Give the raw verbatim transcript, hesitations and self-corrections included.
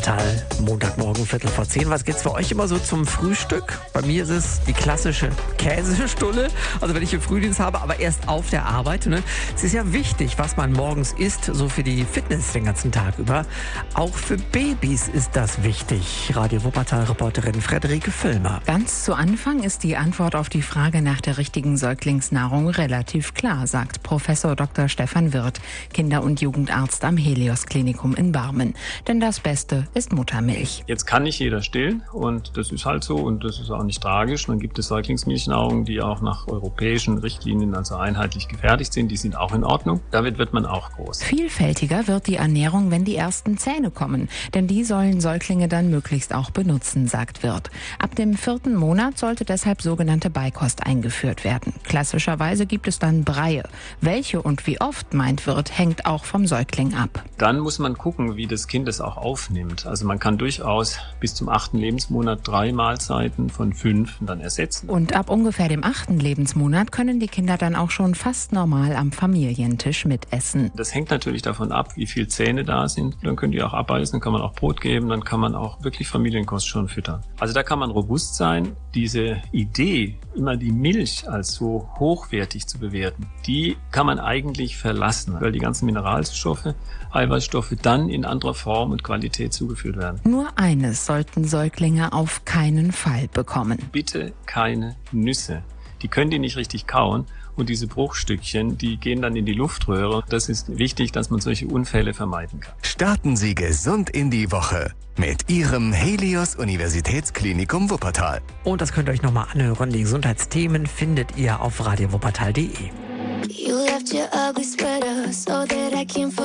Wuppertal. Montagmorgen, Viertel vor zehn. Was geht's für euch immer so zum Frühstück? Bei mir ist es die klassische Käsestulle. Also wenn ich hier Frühdienst habe, aber erst auf der Arbeit. Ne? Es ist ja wichtig, was man morgens isst, so für die Fitness den ganzen Tag über. Auch für Babys ist das wichtig. Radio Wuppertal-Reporterin Frederike Füllmer. Ganz zu Anfang ist die Antwort auf die Frage nach der richtigen Säuglingsnahrung relativ klar, sagt Professor Doktor Stefan Wirth, Kinder- und Jugendarzt am Helios-Klinikum in Barmen. Denn das Beste ist Muttermilch. Jetzt kann nicht jeder stillen und das ist halt so und das ist auch nicht tragisch. Dann gibt es Säuglingsmilchnahrungen, die auch nach europäischen Richtlinien also einheitlich gefertigt sind. Die sind auch in Ordnung. Damit wird man auch groß. Vielfältiger wird die Ernährung, wenn die ersten Zähne kommen. Denn die sollen Säuglinge dann möglichst auch benutzen, sagt Wirth. Ab dem vierten Monat sollte deshalb sogenannte Beikost eingeführt werden. Klassischerweise gibt es dann Breie. Welche und wie oft, meint Wirth, hängt auch vom Säugling ab. Dann muss man gucken, wie das Kind es auch aufnimmt. Also man kann durchaus bis zum achten Lebensmonat drei Mahlzeiten von fünf dann ersetzen. Und ab ungefähr dem achten Lebensmonat können die Kinder dann auch schon fast normal am Familientisch mitessen. Das hängt natürlich davon ab, wie viele Zähne da sind. Dann können die auch abbeißen, dann kann man auch Brot geben, dann kann man auch wirklich Familienkost schon füttern. Also da kann man robust sein. Diese Idee, immer die Milch als so hochwertig zu bewerten, die kann man eigentlich verlassen, weil die ganzen Mineralstoffe, Eiweißstoffe dann in anderer Form und Qualität zugeführt werden. Nur eines sollten Säuglinge auf keinen Fall bekommen. Bitte keine Nüsse. Die können die nicht richtig kauen und diese Bruchstückchen, die gehen dann in die Luftröhre. Das ist wichtig, dass man solche Unfälle vermeiden kann. Starten Sie gesund in die Woche mit Ihrem Helios Universitätsklinikum Wuppertal. Und das könnt ihr euch nochmal anhören. Die Gesundheitsthemen findet ihr auf radio wuppertal punkt de. You left your ugly sweater